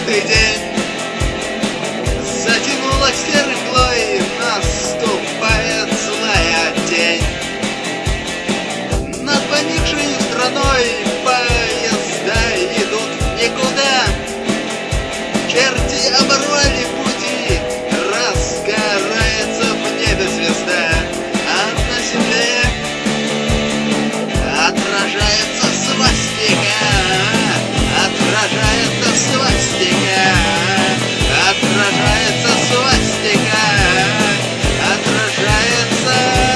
желтый день. Затянула серой мглой, наступает злая тень. Над поникшей страной поезда идут в никуда. Черти оборвали пути, разгорается в небе звезда, а на земле отражается свастика, отражается свастика, отражается свастика, отражается.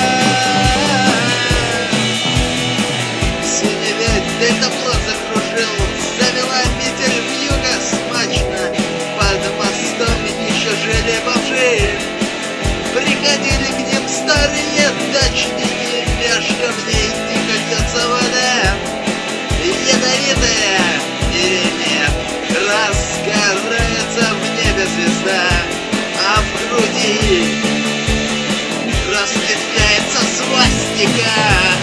В синеве дельтаплот закружил, завела метель вьюга смачно. Под мостом еще жили бомжи, приходили к ним старые дачники, меж камней тихо льется вода, ядовитая или нет, разгорается в небе звезда, а в груди расцветляется свастика.